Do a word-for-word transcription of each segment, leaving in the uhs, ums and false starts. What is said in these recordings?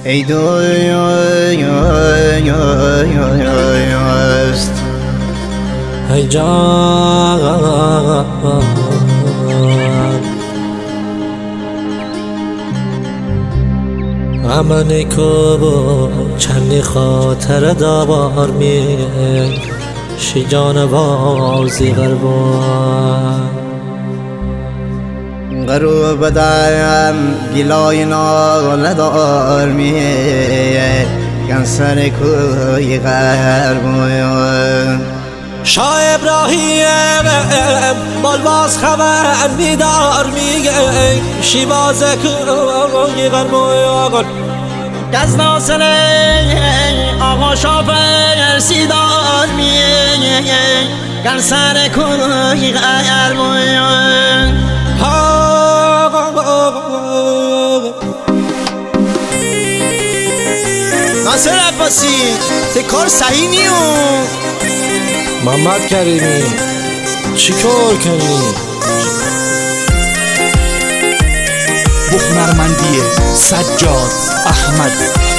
ای دوست ای جان امنی کو چندی خاطر داوار می شی جانوازی غربان غروب بدم گلای ناله دار می کنسر کوی غربان شاه ابراهیم بالواز خبر میدار میگه شیواز کوی غربان گز ناصر آقا شافر سیدار میگه کنسر کوی غربان ناصر عباسی ته کار صحیح نیو محمد کریمی چی کار کنی؟ بخمرمندی سجاد احمد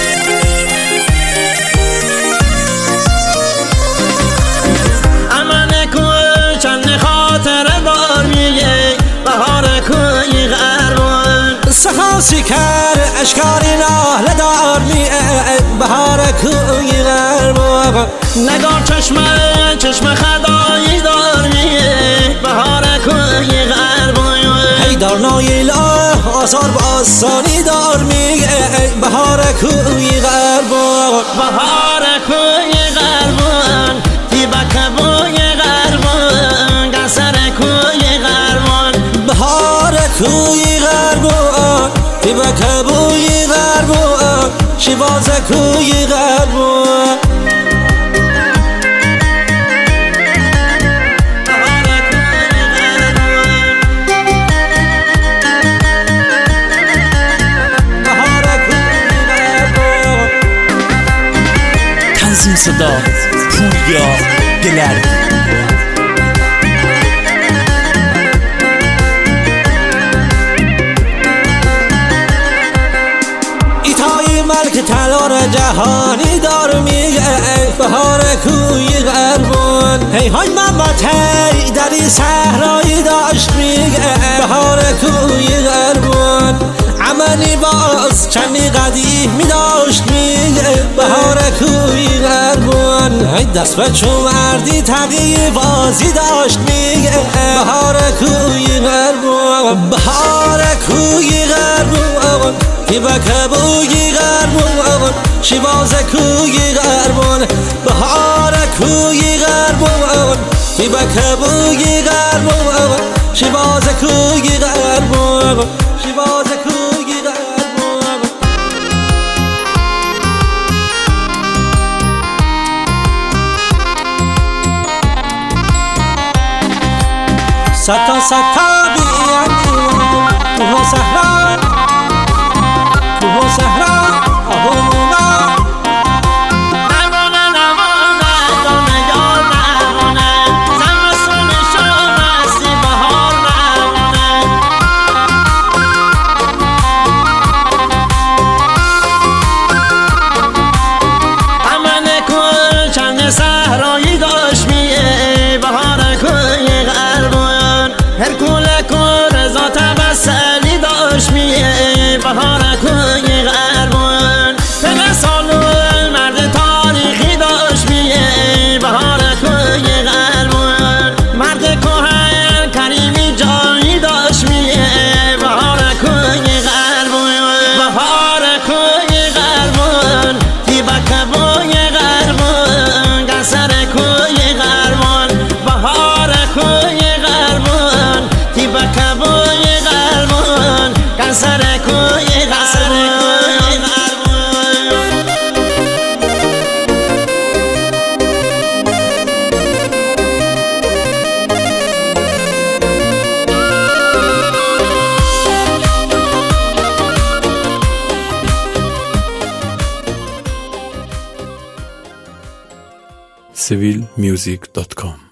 امن کوی چند خاطر دار میگه بهار کوی غربان سخاسی کر اشکاری ناله دار میگه بهار کوی غربان نگار چشمه چشمه خدایی دار میگه بهار کوی غربان هیدار نایلا آثار با آسانی دار میگه بهار کوی غربان بهار کوی غربان تیبک بوی غربان گسر کوی غربان بهار کوی غربان تیبک بوی غربان شیواز کوی غربان تنظیم صدا پوریا گلرد ایتای ملک تلار جهانی دار میگه بهار کوی غربان هی های محمد هی دری صحرایی داشت میگه بهار کوی غربان امنی باز چندی قدیمی داشت میگه بهار کوی غربان هی دست به چومردی تقی بازی داشت میگه بهار کوی غربان بهار کوی غربان تیبک بوی غربان شیواز کوی غربان بهار کوی غربان تیبک بوی غربان شیواز کوی غربان شیواز کوی غربان ستا ستا بیانی تو صحرا تو صحرا آهونا نمونه نمونه دانه یار نمونه زمستون شو مستی بهار نمونه امن کوی چند صحرایی داشت میه بهار کوی غربان هرکول کو رضا تبسلی داشت میه بهار کوی غربان پدر سالون مرد تاریخی داشت میه بهار کوی غربان مرد کهن کریمی جایی داشت میه بهار کوی غربان بهار کوی غربان تیبک بوی غربان گسر کوی غربان بهار کوی غربان تیبک بوی غربان گسر کوی غربان سیویل میوزیک دات کام